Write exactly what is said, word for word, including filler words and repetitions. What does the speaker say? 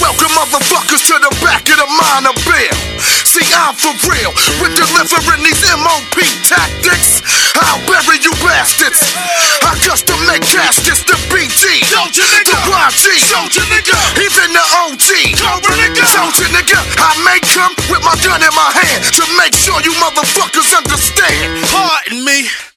Welcome motherfuckers to the back of the minor bill. See, I'm for real with delivering these M O P tactics. I'll bury you bastards. I custom make caskets, the B G, Soldier nigga, the Y G, Soldier nigga, even the O G, Cobra nigga, Soldier nigga. I may come with my gun in my hand to make sure you motherfuckers understand. Pardon me.